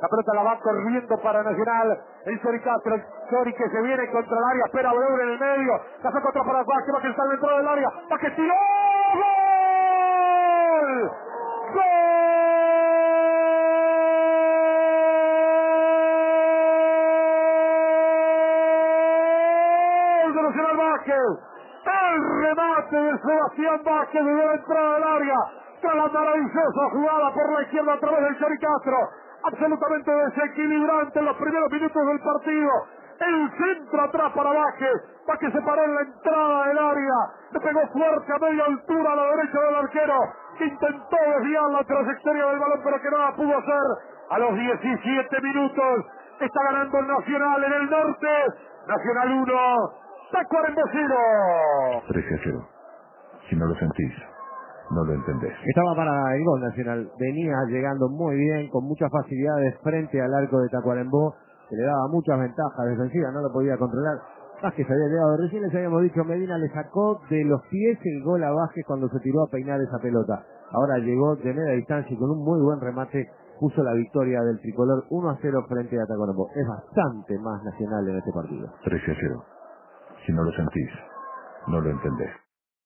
La pelota la va corriendo para Nacional. El Chori Castro, el Chori que se viene contra el área. Espera Breuer en el medio. La saca otra para Vázquez. Vázquez está dentro del área. Vázquez tiró. ¡Gol! ¡Gol de Nacional Vázquez! El remate de Sebastián Vázquez desde la entrada del área. Tras la maravillosa jugada por la izquierda a través del Chori Castro. Absolutamente desequilibrante en los primeros minutos del partido. El centro atrás para Vázquez. Vázquez se paró en la entrada del área. Le pegó fuerte a media altura a la derecha del arquero, que intentó desviar la trayectoria del balón, pero que nada pudo hacer. A los 17 minutos está ganando el Nacional en el norte. Nacional 1, Tacuarembó 0. 13-0. Si no lo sentís, no lo entendés. Estaba para el gol Nacional. Venía llegando muy bien, con muchas facilidades frente al arco de Tacuarembó, que le daba muchas ventajas defensivas, no lo podía controlar. Vázquez había llegado, recién les habíamos dicho, Medina le sacó de los pies el gol a Vázquez cuando se tiró a peinar esa pelota. Ahora llegó de media distancia y con un muy buen remate puso la victoria del tricolor 1-0 frente a Tacuarembó. Es bastante más Nacional en este partido. 13-0. Si no lo sentís, no lo entendés.